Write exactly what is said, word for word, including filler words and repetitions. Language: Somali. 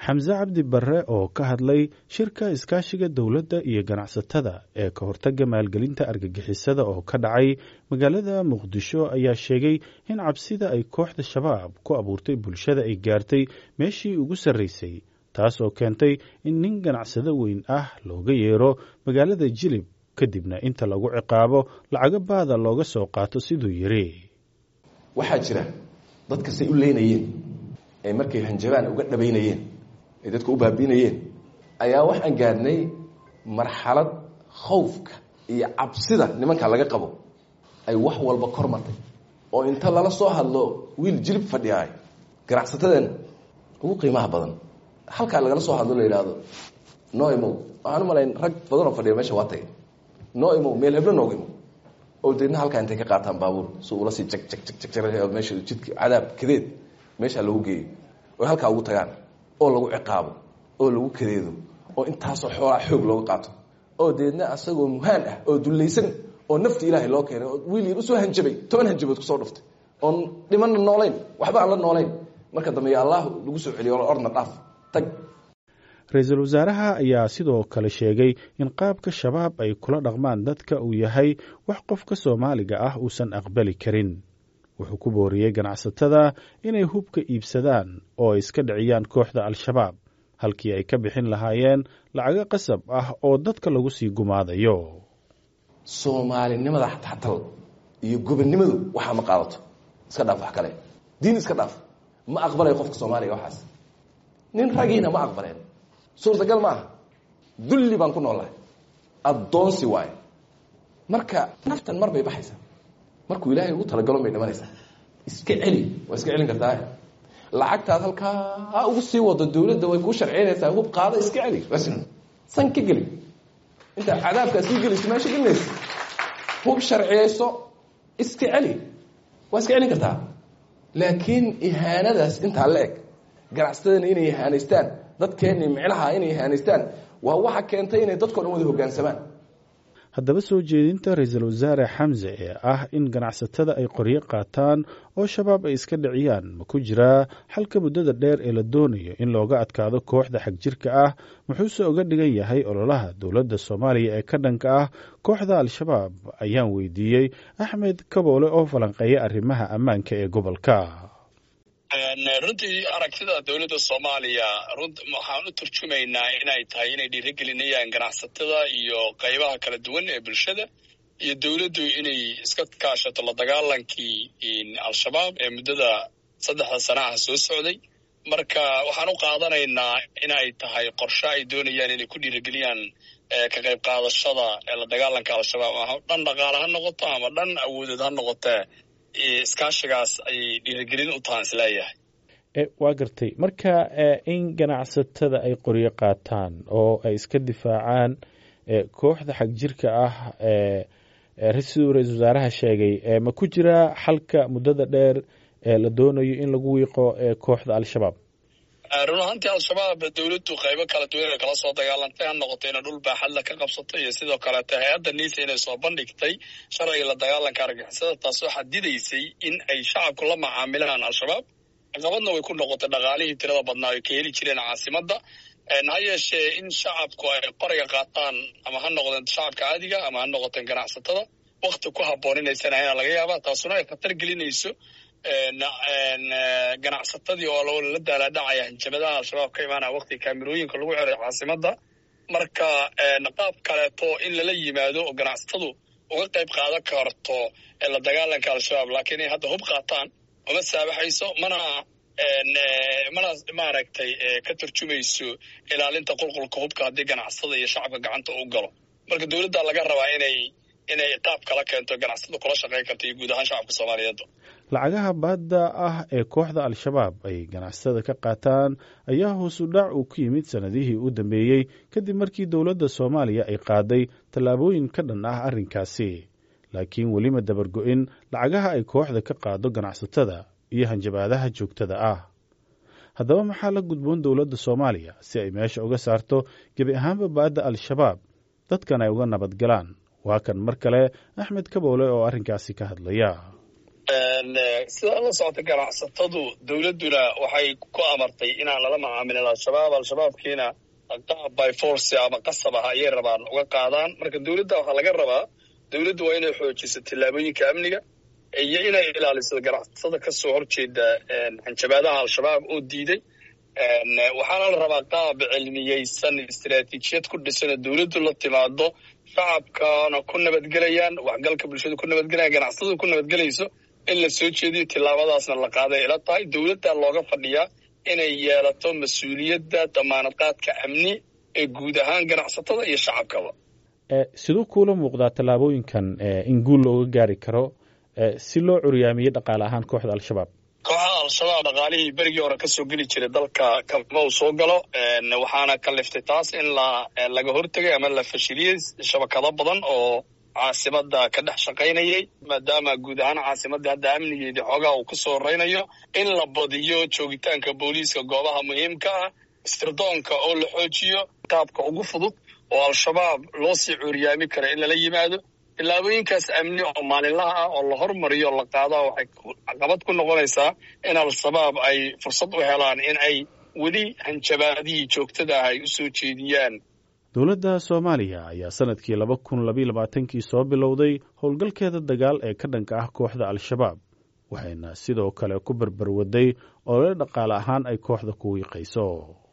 xamse cabdi barre oo ka hadlay shirka iskaashiga dowladda iyo ganacsatada ee ka hortagga maalgelinta argagixisada oo ka dhacay magaalada muqdisho ayaa sheegay in cabsida ay kooxda shabaab ku abuurtay bulshada ay gaartay meeshii ugu sarraysay taas oo keentay in nin ganacsado weyn ah looga yeero magaalada jilib kadibna inta lagu ciqaabo lacago baada looga soo qaato siduu yiri waxaa jira dadka say u leynayeen ee markay hanjabaan uga dhabaynayeen ee dadku u baabiinayeen ayaa waxaan gaarnay marxalad khawfka iyo cabsida nimanka laga qabo ay wax walba kor martay oo inta lala soo hadlo wiil jilib fadhiyaay ganacsatadan ugu qiimaha badan halka laga soo hadlo la yiraahdo nooimo waxaan u malayn rag badan oo fadhiya meesha waatay nooimo meel heblo nooimo oo deedna halka intay ka qaataan baabuur soo ula si jag jag jag jag meesha jidka cadaab kadeed meesha lagu geeyo oo halka ugu tagaan oo lagu ciqaabo oo lagu kadeedo oo intaas oo xoolo xoog looga qaato oo deedna asagoo muhaan ah oo dulaysan oo nafti ilaahay loo keenay oo wiil yar u soo hanjabay toban hanjabood ku soo dhuftay oo dhiman noolayn waxba aan la noolayn marka dambe Allah lagu soo celiyo orna qaaf tag ra-iisul wasaaraha ayaa sidoo kale sheegay in qaabka shabaab ay kula dhaqmaan dadka uu yahay wax qofka Soomaaliga ah uusan aqbali karin wuxuu ku booriyay ganacsatada inay hubka iibsadaan oo iska dhiciyaan kooxda al-shabaab halkii ay ka bixin lahaayeen lacag qasab ah oo dadka lagu sii gumaadayo Soomaalinimada xatal iyo gobonnimadu waxa ma qaadato iska dhaaf wax kale diin iska dhaaf ma aqbalay qofka Soomaaliga waxaas nin ragiina ma aqbaleen suurtagal ma dulli baan ku noolahay adoonsi waay marka naftan mar bay baxaysaa markuu ilaahay ugu talagalo bay dhamanaysaa iska celi waa iska celin kartaa lacagtaad halka ha ugu sii wado dawladda way ku sharciyeynaysaa hub qaado iska celi wasin san ka gali inta cadaabka sii gali meesha galneys hub sharciyeyso iska celi waa iska celin kartaa laakiin ihaanadaas inta la eg ganacsatada inay ihaaneystaan dadkeena micnaha inay ihaaneystaan waa waxa keentay inay dadku dhan wada hoggaansamaan haddaba soo jeedinta ra-iisul wasaare xamse ee ah in ganacsatada ay qoryo qaataan oo shabaab ay iska dhiciyaan ma ku jiraa xalka muddada dheer ee la doonayo in looga adkaado kooxda xagjirka ah muxuuse uga dhigan yahay ololaha dowladda Soomaaliya ee ka dhanka ah kooxda al-shabaab ayaan weydiiyey Axmed Kaboole oo falanqeeya arrimaha ammaanka ee gobolka runtii aragtida dowladda Soomaaliya waxaan u turjumaynaa inay tahay inay dhiirigelinayaan ganacsatada iyo qaybaha kala duwan ee bulshada iyo dowladdu inay iska kaashato la dagaalankii al-shabaab ee muddada saddexda sano ah soo socday marka waxaan u qaadanaynaa inay tahay qorshe ay doonayaan inay ku dhiirigeliyaan ka qayb qaadashada ee la dagaalanka al-shabaab ama dhan dhaqaale ha noqoto ama dhan awoodeed ha noqotee iskaashigaas ay dhiirigelin u tahan isleeyahay waa gartay marka in ganacsatada ay qoryo qaataan oo ay iska difaacaan kooxda xagjirka ah ra-iisul wasaaraha sheegay ma ku jira xalka muddada dheer ee la doonayo in lagu wiiqo kooxda al-shabaab run ahaantii al-shabaab dowladdu qaybo kala duwan kala soo dagaalantay ha noqoto inay dhul baaxad la ka qabsato iyo sidoo kaleeta hay-adda niisa inay soo bandhigtay sharciga la dagaalanka argagixisada taasoo xadidaysay in ay shacabku la macaamilaan al-shabaab caqabadna way ku noqotay dhaqaalihii tirada badnaa ay ka heli jireen caasimadda ha yeeshee in shacabku ay qoriga qaataan ama ha noqdeen shacabka caadiga ama ha noqoteen ganacsatada wakti ku habboon inaysanahayna laga yaabaa taasuna ay khatar gelinayso ganacsatadii oo la daalaadhacaya hanjabadaha al-shabaab ka imaanaya waqtiga kaamirooyinka lagu xiray caasimadda marka qaab kaleeto in lala yimaado oo ganacsatadu uga qayb qaadan karto la dagaalanka al-shabaab laakiin ay hadda hub qaataan uma saabaxayso mana mana maaragtay ka turjumayso ilaalinta qulqulka hubka haddii ganacsatada iyo shacabka gacanta u galo marka dowladda laga rabaa inay inay qaab kala keento ganacsatada kula shaqayn karto iyo guud ahaan shacabka Soomaaliyeed lacagaha baadda ah ee kooxda al-shabaab ay ganacsatada ka qaataan ayaa hoos u dhac uu ku yimid sanadihii u dambeeyey kadib markii dowladda Soomaaliya ay qaaday tallaabooyin ka dhan ah arrinkaasi laakiin weli ma dabargo'in lacagaha ay kooxda ka qaado ganacsatada iyo hanjabaadaha joogtada ah haddaba maxaa la gudboon dowladda Soomaaliya si ay meesha uga saarto gebi ahaanba baadda al-shabaab dadkan ay uga nabad galaan waa kan mar kale Axmed Kaboole oo arrinkaasi ka hadlaya sida la socota ganacsatadu dowladduna waxay ku amartay inaan lala macaamilin al-shabaab al-shabaabkiina qaab by force ama qasab ah ayay rabaan uga qaadaan marka dowladda waxaa laga rabaa dowladdu waa inay xoojiso tillaabooyinka amniga iyo inay ilaaliso ganacsatada kasoo horjeeda hanjabaadaha al-shabaab oo diiday waxaana la rabaa qaab cilmiyeysan istaraatiijiyad ku dhisan oo dowladdu la timaado shacabkana ku nabadgelayaan waxgalka bulshada ku nabadgelayaan ganacsatada ku nabadgelayso in la soo jeediyo tillaabadaasna la qaaday ila tahay dowladda looga fadhiyaa inay yeelato mas-uuliyadda damaanad qaadka amni ee guud ahaan ganacsatada iyo shacabkaba siduu kuula muuqdaa tallaabooyinkan in guul looga gaari karo si loo curyaamiyo dhaqaale ahaan kooxda al-shabaab kooxda al-shabaab dhaqaalihii berigii hore kasoo geli jiray dalka kama uu soo galo waxaana kaliftay taas in la laga hortegay ama la fashiliyey shabakado badan oo caasimada ka dhex shaqaynayay maadaama guud ahaan caasimadda hadda amnigeedii xoogaa uu kasoo horeynayo in la badiyo joogitaanka booliiska goobaha muhiimka ah istirdoonka oo la xoojiyo qaabka ugu fudud oo al-shabaab loo sii curyaami kara in lala yimaado tillaabooyinkaas amni oo maalinlaha ah oo la hormariyo la qaadaa waxay caqabad ku noqonaysaa in al-shabaab ay fursad u helaan in ay weli hanjabaadihii joogtada ah ay u soo jeediyaan dowladda soomaaliya ayaa sanadkii laba kun labayo labaatankii soo bilowday howlgalkeeda dagaal ee ka dhanka ah kooxda al-shabaab waxayna sidoo kale ku berberwaday olole dhaqaale ahaan ay kooxda ku wiiqayso